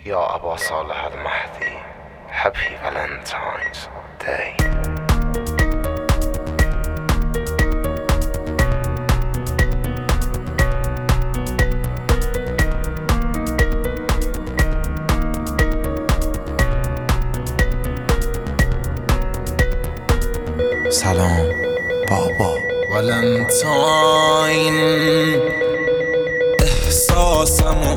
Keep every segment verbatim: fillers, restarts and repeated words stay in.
یا ابا صالح المهدی Happy Valentine's Day. سلام بابا. ولنتاین احساسمو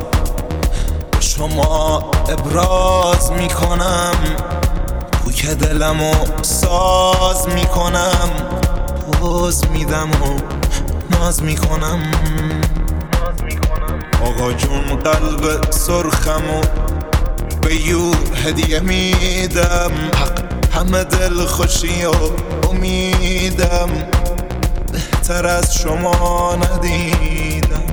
شما ابراز میکنم، کوک دلمو ساز میکنم، پوز میدم و ناز میکنم. آقا جون قلب سرخمو به یو هدیه میدم، حق همه دل خوشی و امیدم، بهتر از شما ندیدم.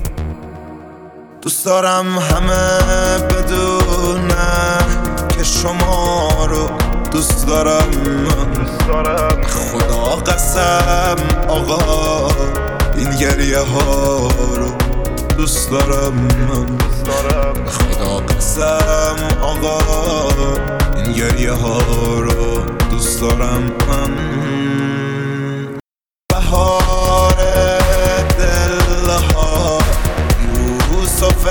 دوست دارم همه بدونن که شما رو دوست دارم. خدا قسم آقا این گریه ها رو دوست دارم. خدا قسم آقا این گریه ها رو دوست دارم. من بهار دلها یوسف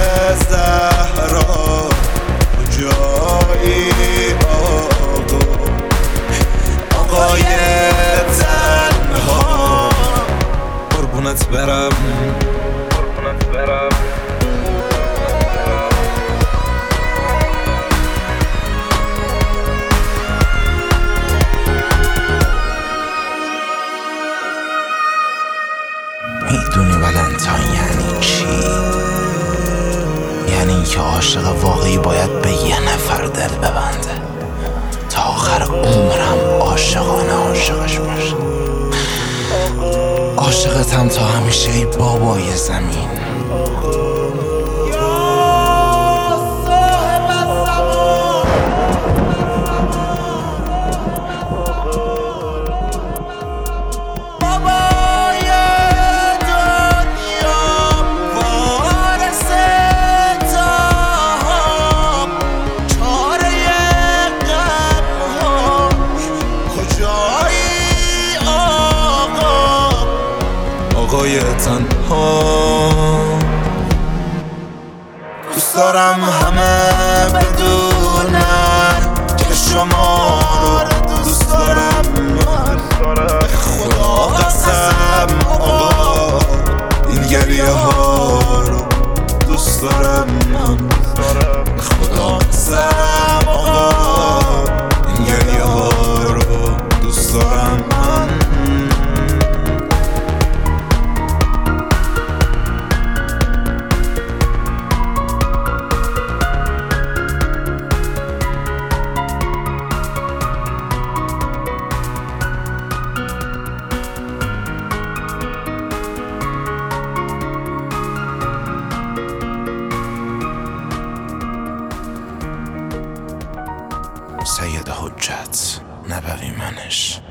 زهرا کجایی آقا، آقای تنها. قربونت برم میدونی ولنتاین یعنی چی؟ یعنی این که عاشق واقعی باید به یه نفر دل ببنده تا آخر عمرم عاشقانه عاشقش باشه. عاشقتم تا همیشه ای بابای زمین. آقای تنها دوست دارم همه بدونن که شما رو دوست دارم. خدا قسم آقا این گریه ها رو دوست دارم. خدا قسم آقا این گریه ها رو دوست دارم. سید حجت نبوی منش.